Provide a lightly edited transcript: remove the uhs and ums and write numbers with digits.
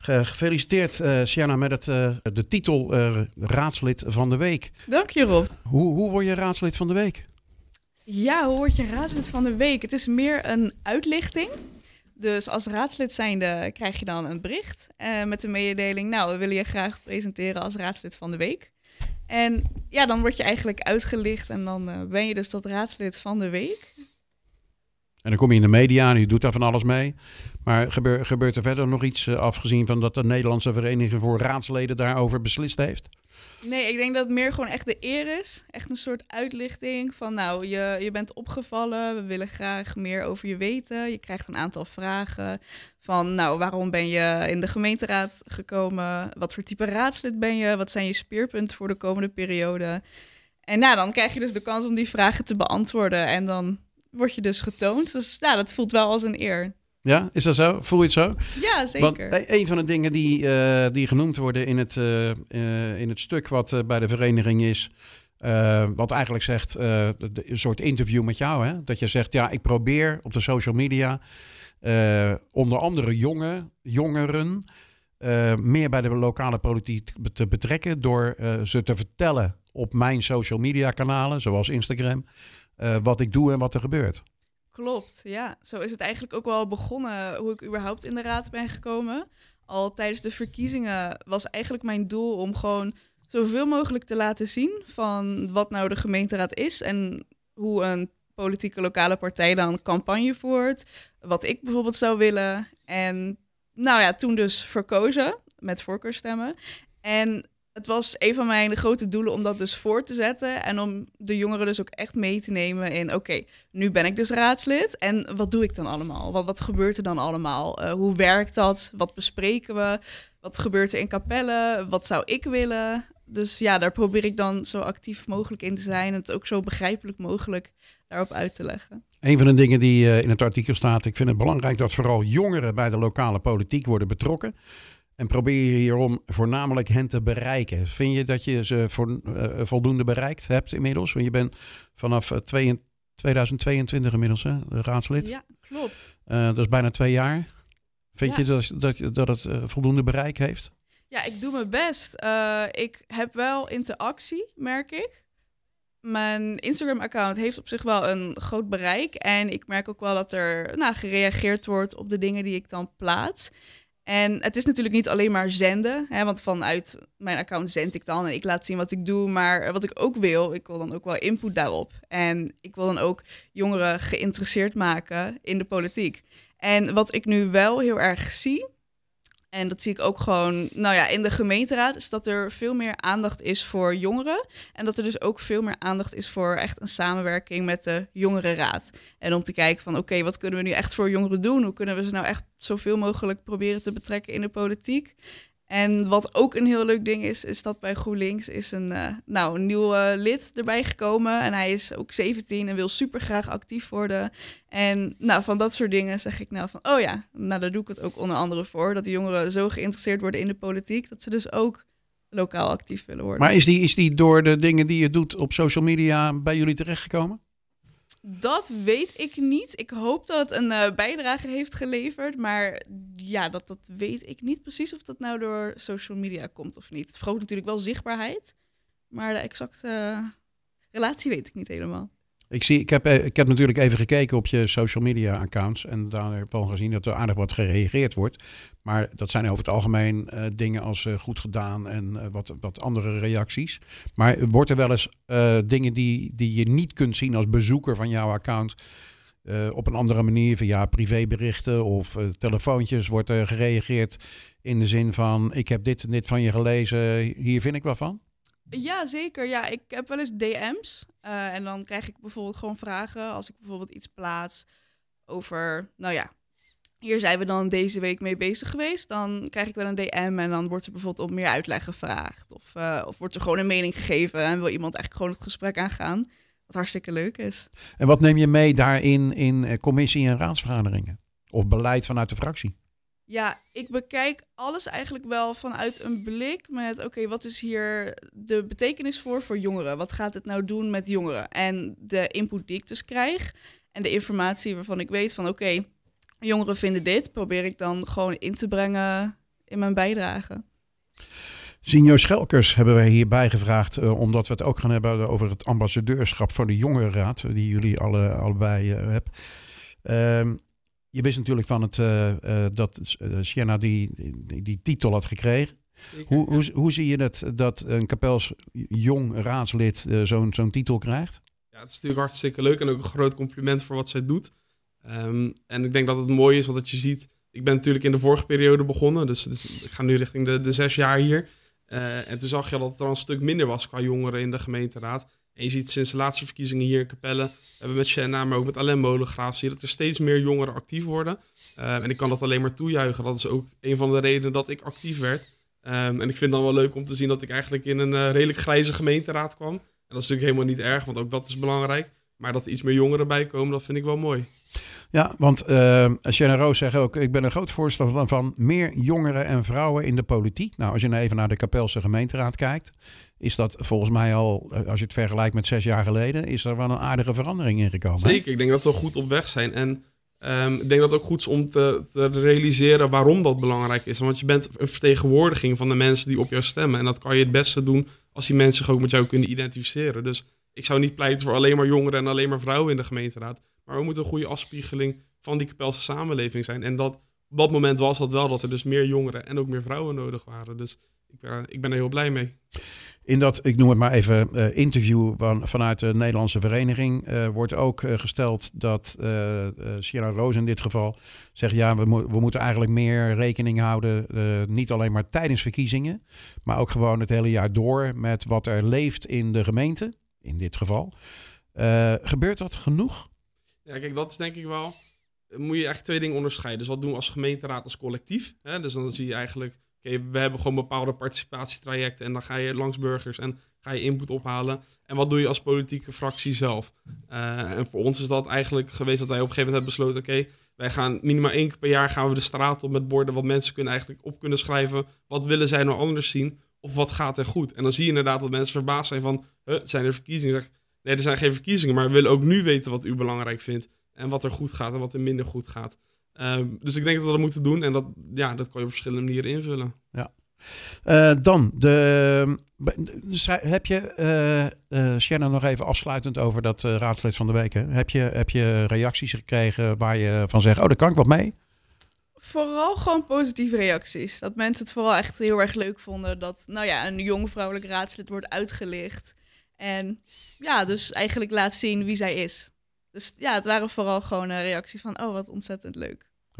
Gefeliciteerd, Sjanna, met de titel raadslid van de week. Dank je, Rob. Hoe word je raadslid van de week? Ja, hoe word je raadslid van de week? Het is meer een uitlichting. Dus als raadslid zijnde krijg je dan een bericht met de mededeling... nou, we willen je graag presenteren als raadslid van de week. En ja, dan word je eigenlijk uitgelicht en dan ben je dus dat raadslid van de week. En dan kom je in de media en je doet daar van alles mee. Maar gebeurt er verder nog iets, afgezien van dat de Nederlandse Vereniging voor Raadsleden daarover beslist heeft? Nee, ik denk dat het meer gewoon echt de eer is. Echt een soort uitlichting van nou, je bent opgevallen. We willen graag meer over je weten. Je krijgt een aantal vragen van nou, waarom ben je in de gemeenteraad gekomen? Wat voor type raadslid ben je? Wat zijn je speerpunten voor de komende periode? En nou, dan krijg je dus de kans om die vragen te beantwoorden. En dan word je dus getoond. Dus ja, dat voelt wel als een eer. Ja, is dat zo? Voel je het zo? Ja, zeker. Want een van de dingen die genoemd worden in het stuk wat bij de vereniging is... wat eigenlijk zegt, een soort interview met jou. Hè? Dat je zegt, ja, ik probeer op de social media... onder andere jongeren... meer bij de lokale politiek te betrekken... door ze te vertellen op mijn social media kanalen, zoals Instagram... wat ik doe en wat er gebeurt. Klopt, ja. Zo is het eigenlijk ook wel begonnen hoe ik überhaupt in de raad ben gekomen. Al tijdens de verkiezingen was eigenlijk mijn doel om gewoon zoveel mogelijk te laten zien van wat nou de gemeenteraad is en hoe een politieke lokale partij dan campagne voert. Wat ik bijvoorbeeld zou willen. En nou ja, toen dus verkozen met voorkeurstemmen. En het was een van mijn grote doelen om dat dus voor te zetten. En om de jongeren dus ook echt mee te nemen in... oké, nu ben ik dus raadslid. En wat doe ik dan allemaal? Wat gebeurt er dan allemaal? Hoe werkt dat? Wat bespreken we? Wat gebeurt er in Capelle? Wat zou ik willen? Dus ja, daar probeer ik dan zo actief mogelijk in te zijn. En het ook zo begrijpelijk mogelijk daarop uit te leggen. Een van de dingen die in het artikel staat... ik vind het belangrijk dat vooral jongeren bij de lokale politiek worden betrokken... En probeer je hierom voornamelijk hen te bereiken. Vind je dat je ze voldoende bereikt hebt inmiddels? Want je bent vanaf 2022 inmiddels raadslid. Ja, klopt. Dat is bijna 2 jaar. Vind je dat het voldoende bereik heeft? Ja, ik doe mijn best. Ik heb wel interactie, merk ik. Mijn Instagram-account heeft op zich wel een groot bereik. En ik merk ook wel dat er gereageerd wordt op de dingen die ik dan plaats. En het is natuurlijk niet alleen maar zenden, hè, want vanuit mijn account zend ik dan en ik laat zien wat ik doe. Maar wat ik ook wil, ik wil dan ook wel input daarop. En ik wil dan ook jongeren geïnteresseerd maken in de politiek. En wat ik nu wel heel erg zie, en dat zie ik ook gewoon in de gemeenteraad, is dat er veel meer aandacht is voor jongeren. En dat er dus ook veel meer aandacht is voor echt een samenwerking met de jongerenraad. En om te kijken van oké, wat kunnen we nu echt voor jongeren doen? Hoe kunnen we ze nou echt zoveel mogelijk proberen te betrekken in de politiek? En wat ook een heel leuk ding is dat bij GroenLinks is een nieuw lid erbij gekomen. En hij is ook 17 en wil super graag actief worden. En van dat soort dingen zeg ik daar doe ik het ook onder andere voor. Dat de jongeren zo geïnteresseerd worden in de politiek, dat ze dus ook lokaal actief willen worden. Maar is die door de dingen die je doet op social media bij jullie terechtgekomen? Dat weet ik niet. Ik hoop dat het een bijdrage heeft geleverd. Maar ja, dat weet ik niet precies of dat nou door social media komt of niet. Het vergroot natuurlijk wel zichtbaarheid. Maar de exacte relatie weet ik niet helemaal. Ik heb natuurlijk even gekeken op je social media accounts. En daar heb ik wel gezien dat er aardig wat gereageerd wordt. Maar dat zijn over het algemeen dingen als goed gedaan en wat andere reacties. Maar wordt er wel eens dingen die je niet kunt zien als bezoeker van jouw account... op een andere manier via privéberichten of telefoontjes wordt er gereageerd in de zin van... ik heb dit en dit van je gelezen, hier vind ik wat van? Ja, zeker. Ja, ik heb wel eens DM's. En dan krijg ik bijvoorbeeld gewoon vragen als ik bijvoorbeeld iets plaats over... hier zijn we dan deze week mee bezig geweest. Dan krijg ik wel een DM en dan wordt er bijvoorbeeld om meer uitleg gevraagd. Of wordt er gewoon een mening gegeven en wil iemand eigenlijk gewoon het gesprek aangaan. Wat hartstikke leuk is. En wat neem je mee daarin in commissie- en raadsvergaderingen? Of beleid vanuit de fractie? Ja, ik bekijk alles eigenlijk wel vanuit een blik met... oké, wat is hier de betekenis voor jongeren? Wat gaat het nou doen met jongeren? En de input die ik dus krijg en de informatie waarvan ik weet van... oké, jongeren vinden dit, probeer ik dan gewoon in te brengen in mijn bijdrage. Sinjo Schelkers hebben wij hierbij gevraagd, omdat we het ook gaan hebben over het ambassadeurschap voor de Jongerenraad, die jullie allebei hebben. Je wist natuurlijk van dat Sienna die titel had gekregen. Hoe zie je dat een Kapels jong raadslid zo'n titel krijgt? Ja, het is natuurlijk hartstikke leuk en ook een groot compliment voor wat zij doet. En ik denk dat het mooi is, wat je ziet. Ik ben natuurlijk in de vorige periode begonnen, dus ik ga nu richting de 6 jaar hier. En toen zag je dat het er een stuk minder was qua jongeren in de gemeenteraad. En je ziet sinds de laatste verkiezingen hier in Capelle, we hebben met Sienna, maar ook met Alain Molengraaf, zie je dat er steeds meer jongeren actief worden. En ik kan dat alleen maar toejuichen. Dat is ook een van de redenen dat ik actief werd. En ik vind het dan wel leuk om te zien dat ik eigenlijk in een redelijk grijze gemeenteraad kwam. En dat is natuurlijk helemaal niet erg, want ook dat is belangrijk. Maar dat er iets meer jongeren bij komen, dat vind ik wel mooi. Ja, want Sienna Roos zegt ook, ik ben een groot voorstander van meer jongeren en vrouwen in de politiek. Nou, als je nou even naar de Kapelse gemeenteraad kijkt, is dat volgens mij al, als je het vergelijkt met 6 jaar geleden, is er wel een aardige verandering in gekomen. Zeker, ik denk dat we wel goed op weg zijn. En ik denk dat het ook goed is om te realiseren waarom dat belangrijk is. Want je bent een vertegenwoordiging van de mensen die op jou stemmen. En dat kan je het beste doen als die mensen zich ook met jou kunnen identificeren. Dus ik zou niet pleiten voor alleen maar jongeren en alleen maar vrouwen in de gemeenteraad. Maar we moeten een goede afspiegeling van die Kapelse samenleving zijn. En op dat moment was dat wel, dat er dus meer jongeren en ook meer vrouwen nodig waren. Dus ik ben er heel blij mee. In dat, ik noem het maar even, interview vanuit de Nederlandse vereniging wordt ook gesteld dat Sienna Roos in dit geval zegt, ja, we moeten eigenlijk meer rekening houden, niet alleen maar tijdens verkiezingen, maar ook gewoon het hele jaar door met wat er leeft in de gemeente, in dit geval. Gebeurt dat genoeg? Ja, kijk, dat is denk ik wel, moet je echt 2 dingen onderscheiden. Dus wat doen we als gemeenteraad als collectief? Hè? Dus dan zie je eigenlijk, we hebben gewoon bepaalde participatietrajecten en dan ga je langs burgers en ga je input ophalen. En wat doe je als politieke fractie zelf? En voor ons is dat eigenlijk geweest dat wij op een gegeven moment hebben besloten, wij gaan minimaal 1 keer per jaar gaan we de straat op met borden wat mensen kunnen schrijven. Wat willen zij nou anders zien? Of wat gaat er goed? En dan zie je inderdaad dat mensen verbaasd zijn van, zijn er verkiezingen? Zeg, nee, er zijn geen verkiezingen, maar we willen ook nu weten wat u belangrijk vindt. En wat er goed gaat en wat er minder goed gaat. Dus ik denk dat we dat moeten doen. En dat kan je op verschillende manieren invullen. Ja. Heb je, Sienna, nog even afsluitend over dat raadslid van de week. Hè? Heb je reacties gekregen waar je van zegt, daar kan ik wat mee? Vooral gewoon positieve reacties. Dat mensen het vooral echt heel erg leuk vonden dat een jong vrouwelijk raadslid wordt uitgelicht. En ja, dus eigenlijk laat zien wie zij is. Dus ja, het waren vooral gewoon reacties van, wat ontzettend leuk.